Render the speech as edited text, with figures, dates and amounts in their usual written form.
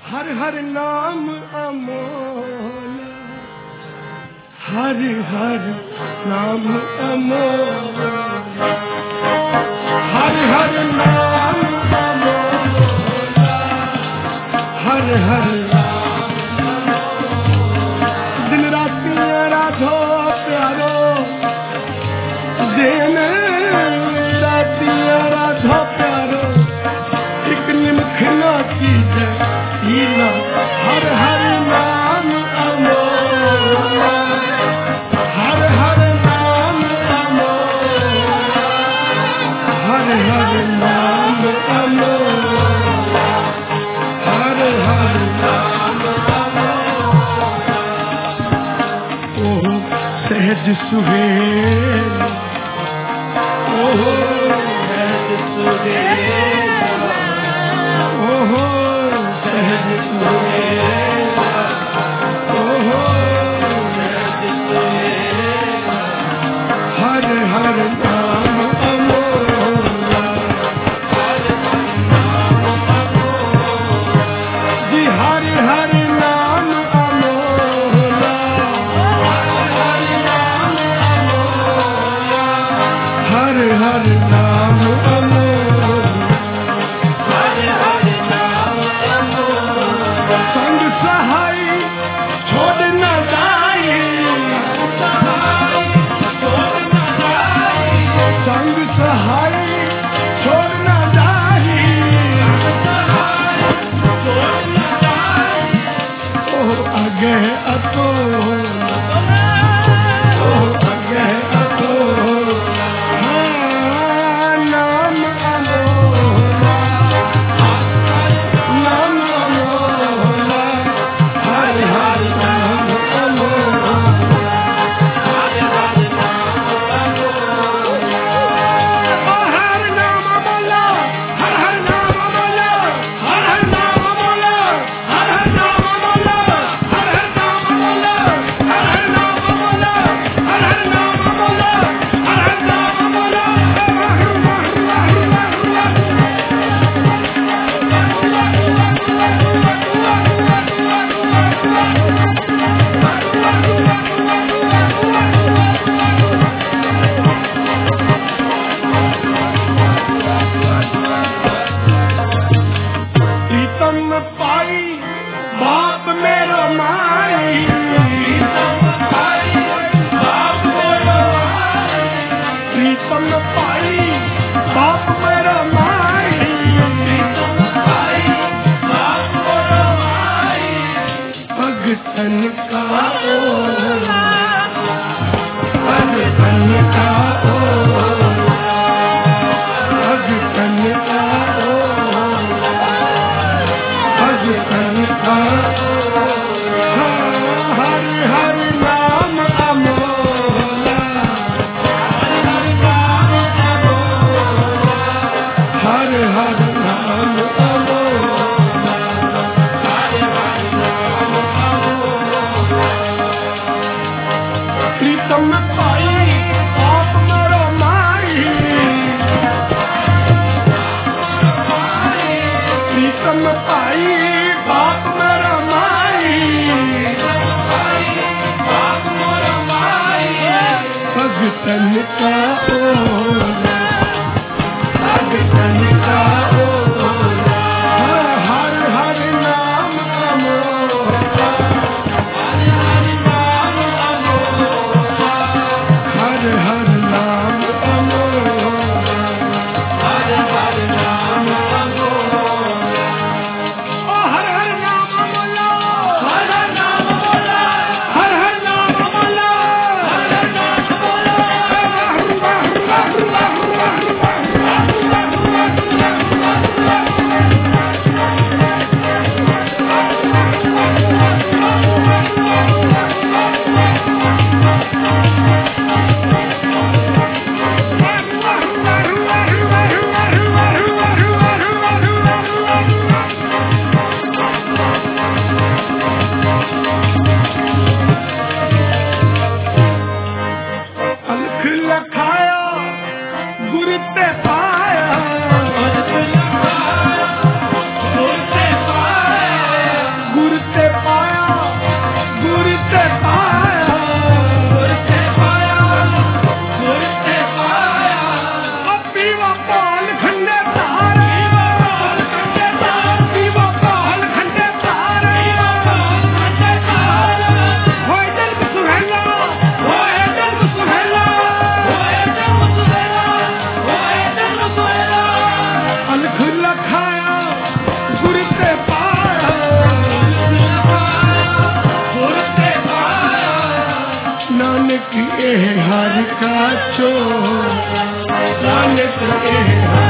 हर हर नाम अमोल, हर हर नाम अमोल, हर हर नाम अमोल, हर हर दिन राती राधो प्यारो, दिन राती राधो प्यारो, एक निमख ना चीज पीना, हर हर नाम अमोल, हर हर नाम अमोल, हर हर नाम अमोल, हर हर नाम अमोल। ओहो सहज सुहेल, ओहो सहज सुहेल, ओहो सहज सुहेल, ओहो सहज सुहेल, हर हर नाम अमोल, हर हर नाम अमोल, जी हर हर नाम अमोल, हर हर नाम अमोल, हर हर नाम अमोल, हर हर नाम अमोल। संग सहाय छोड़ न जाए, छोड़ न जाए, संग सहाय छोड़ न जाए, छोड़ न जाए, ओह अगह अतोल, ओह अगह अतोल, हाँ नाम अमोल, नाम अमोल, हर हर नाम अमोल, हर हर नाम अमोल, हर नाम अमोल, हर हर नाम अमोल, हर हर नाम अमोल, हर हर नाम अमोल, हर हर नाम अमोल, हर हर नाम अमोल, हर हर नाम अमोल, हर हर नाम अमोल, प्रीतम पाई बाप मेरो माई, प्रीतम पाई बाप मेरो माई, प्रीतम पाई बाप मेरो माई, प्रीतम पाई बाप मेरो माई, भगतन का ओला, भगतन का ओला, भगतन का ओला, भगतन का ओला, हर हर नाम अमोल, हर हर नाम अमोल, हर हर नाम अमोल, हर हर नाम अमोल। प्रीतम पाई बाप मेरो माई, प्रीतम पाई बाप मेरो माई, बाप मेरो माई, भगतन का ओला, भगतन का ओला, हर हर नाम अमोल, हर हर नाम अमोल, हर हर नाम अमोल, हर हर नाम अमोल, ओ हर हर नाम अमोल, हर हर नाम अमोल, हर हर नाम अमोल, हर हर नाम अमोल, हर का चोला नानक के